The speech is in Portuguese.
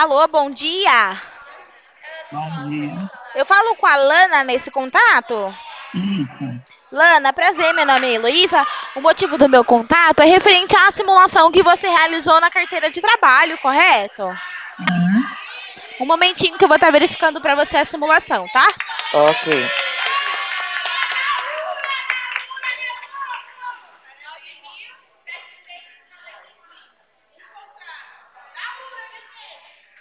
Alô, bom dia. Bom dia. Eu falo com a Lana nesse contato? Isso. Lana, prazer, meu nome é Heloísa. O motivo do meu contato é referente à simulação que você realizou na carteira de trabalho, correto? Sim. Um momentinho que eu vou estar verificando para você a simulação, tá? Ok.